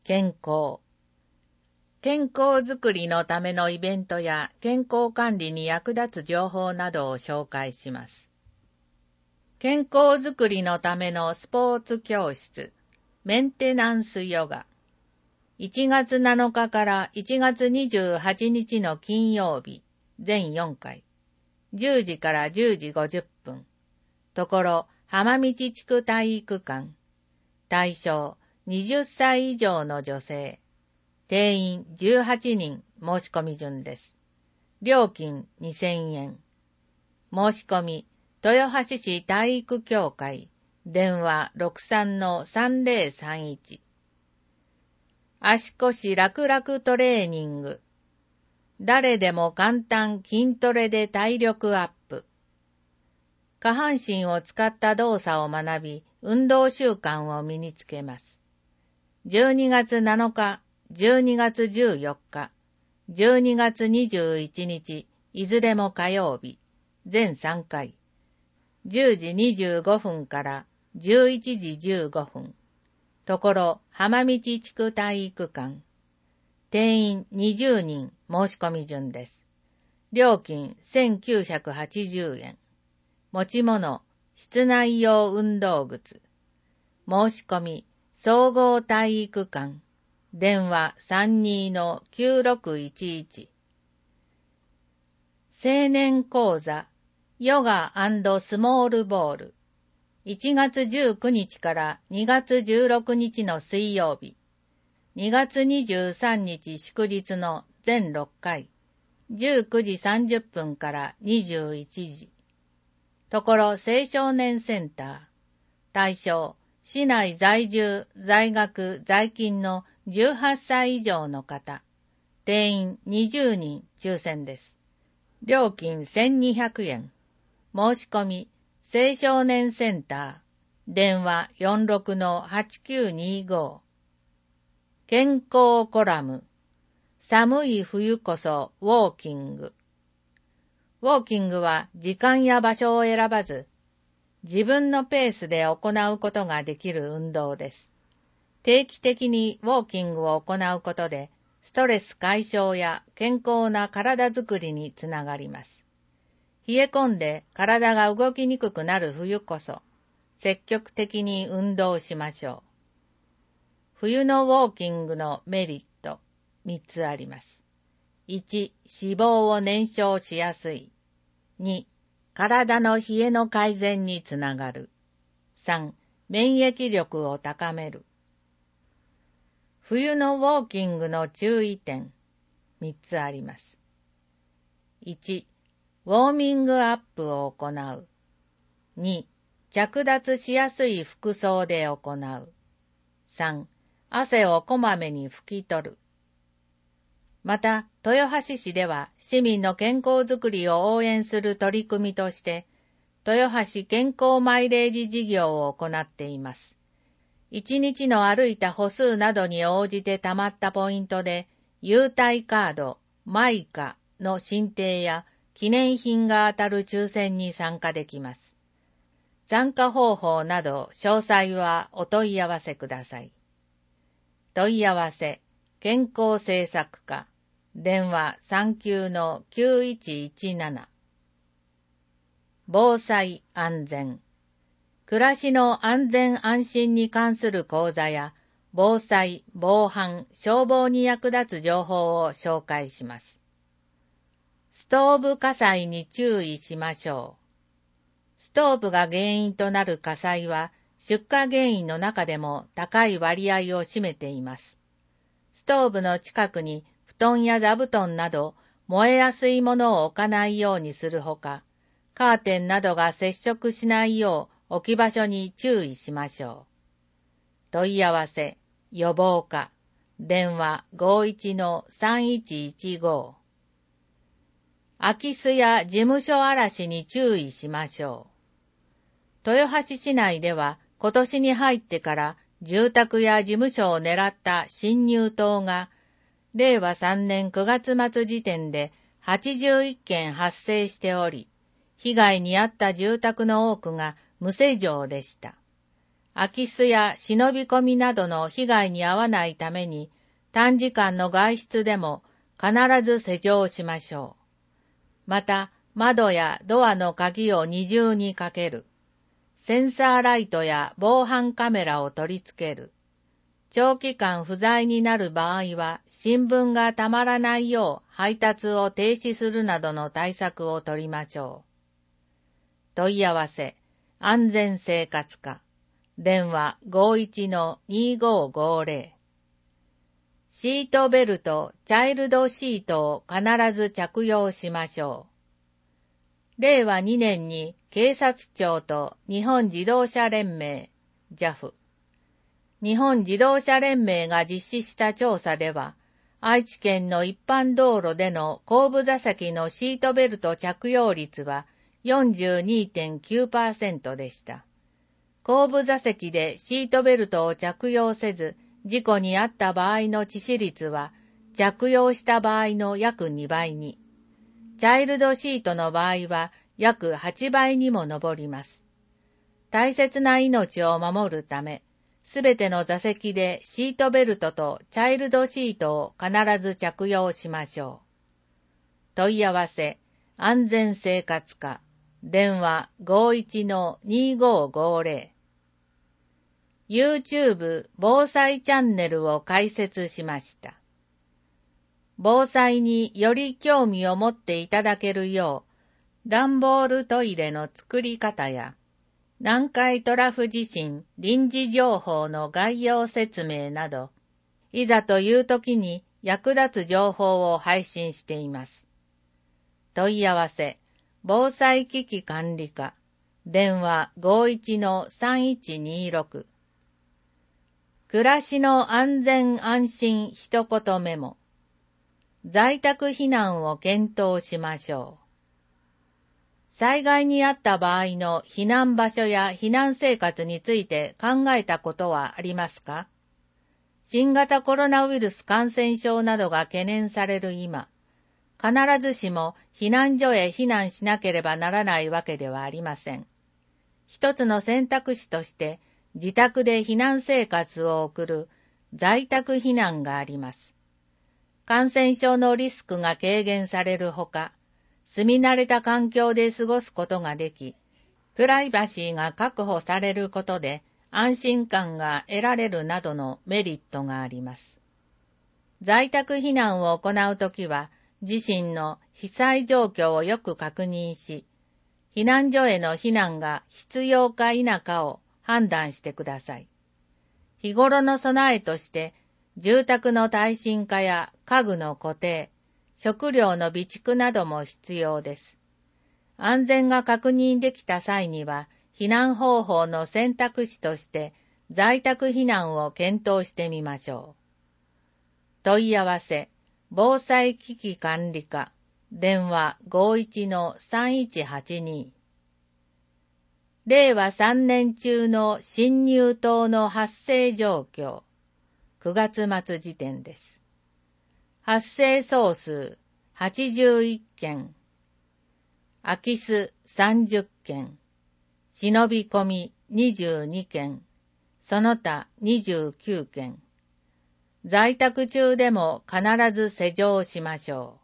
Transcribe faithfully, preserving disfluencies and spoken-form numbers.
健康。健康づくりのためのイベントや健康管理に役立つ情報などを紹介します。健康づくりのためのスポーツ教室、メンテナンスヨガ。いちがつなのかからいちがつにじゅうはちにちの金曜日、全よんかい。じゅうじからじゅうじごじゅっぷん。ところ、浜道地区体育館。対象、はたち以上の女性。定員じゅうはちにん申し込み順です。料金にせんえん。申し込み、豊橋市体育協会、電話 ろくさんのさんぜろさんいち。足腰楽々トレーニング。誰でも簡単筋トレで体力アップ。下半身を使った動作を学び、運動習慣を身につけます。じゅうにがつなのか、じゅうにがつじゅうよっか、じゅうにがつにじゅういちにち、いずれも火曜日、全さんかい。じゅうじにじゅうごふんからじゅういちじじゅうごふん。ところ、浜道地区体育館。定員にじゅうにん申し込み順です。料金せんきゅうひゃくはちじゅうえん。持ち物、室内用運動靴。申し込み、総合体育館。電話 さんにのきゅうろくいちいち。青年講座、ヨガ&スモールボール。いちがつじゅうくにちからにがつじゅうろくにちの水曜日。にがつにじゅうさんにち祝日の全ろっかい。じゅうくじさんじゅっぷんからにじゅういちじ。ところ青少年センター。対象、市内在住、在学、在勤のじゅうはっさい以上の方。定員にじゅうにん抽選です。料金せんにひゃくえん。申し込み、青少年センター。電話 よんろくのはちきゅうにご。健康コラム。寒い冬こそウォーキング。ウォーキングは時間や場所を選ばず、自分のペースで行うことができる運動です。定期的にウォーキングを行うことで、ストレス解消や健康な体づくりにつながります。冷え込んで体が動きにくくなる冬こそ、積極的に運動しましょう。冬のウォーキングのメリット、みっつあります。いち、脂肪を燃焼しやすい。に、体の冷えの改善につながる。さん、免疫力を高める。冬のウォーキングの注意点、みっつあります。いち、ウォーミングアップを行う。に、着脱しやすい服装で行う。さん、汗をこまめに拭き取る。また、豊橋市では市民の健康づくりを応援する取り組みとして、豊橋健康マイレージ事業を行っています。一日の歩いた歩数などに応じて貯まったポイントで、優待カード、マイカの申請や記念品が当たる抽選に参加できます。参加方法など詳細はお問い合わせください。問い合わせ、健康政策課、電話 さんきゅうのきゅういちいちなな。防災安全。暮らしの安全安心に関する講座や、防災、防犯、消防に役立つ情報を紹介します。ストーブ火災に注意しましょう。ストーブが原因となる火災は、出火原因の中でも高い割合を占めています。ストーブの近くに布団や座布団など燃えやすいものを置かないようにするほか、カーテンなどが接触しないよう置き場所に注意しましょう。問い合わせ、予防課、電話 ごいちのさんいちいちご。空き巣や事務所荒らしに注意しましょう。豊橋市内では今年に入ってから住宅や事務所を狙った侵入等が、れいわさんねんくがつまつ時点ではちじゅういっけん発生しており、被害に遭った住宅の多くが無施錠でした。 空き巣や忍び込みなどの被害に遭わないために、短時間の外出でも必ず施錠しましょう。また、窓やドアの鍵を二重にかける。センサーライトや防犯カメラを取り付ける。長期間不在になる場合は、新聞がたまらないよう配達を停止するなどの対策を取りましょう。問い合わせ、安全生活課。電話 ごいちのにごごぜろ。シートベルト、チャイルドシートを必ず着用しましょう。れいわにねんに警察庁と日本自動車連盟、ジャフ、日本自動車連盟が実施した調査では、愛知県の一般道路での後部座席のシートベルト着用率は よんじゅうにてんきゅうパーセント でした。後部座席でシートベルトを着用せず、事故に遭った場合の致死率は、着用した場合の約にばいに、チャイルドシートの場合は約はちばいにも上ります。大切な命を守るため、すべての座席でシートベルトとチャイルドシートを必ず着用しましょう。問い合わせ、安全生活課、電話 ごいちのにごごぜろ。YouTube 防災チャンネルを開設しました。防災により興味を持っていただけるよう、段ボールトイレの作り方や、南海トラフ地震臨時情報の概要説明など、いざという時に役立つ情報を配信しています。問い合わせ、防災危機管理課、電話 ごいちのさんいちにろく。暮らしの安全安心一言メモ。在宅避難を検討しましょう。災害にあった場合の避難場所や避難生活について考えたことはありますか？新型コロナウイルス感染症などが懸念される今、必ずしも避難所へ避難しなければならないわけではありません。一つの選択肢として、自宅で避難生活を送る在宅避難があります。感染症のリスクが軽減されるほか、住み慣れた環境で過ごすことができ、プライバシーが確保されることで安心感が得られるなどのメリットがあります。在宅避難を行うときは、自身の被災状況をよく確認し、避難所への避難が必要か否かを判断してください。日頃の備えとして、住宅の耐震化や家具の固定、食料の備蓄なども必要です。安全が確認できた際には、避難方法の選択肢として、在宅避難を検討してみましょう。問い合わせ、防災危機管理課、電話 ごいちのさんいちはちに。れいわさんねん中の侵入等の発生状況、くがつ末時点です。発生総数はちじゅういっけん、空き巣さんじゅっけん、忍び込みにじゅうにけん、その他にじゅうきゅうけん。在宅中でも必ず施錠しましょう。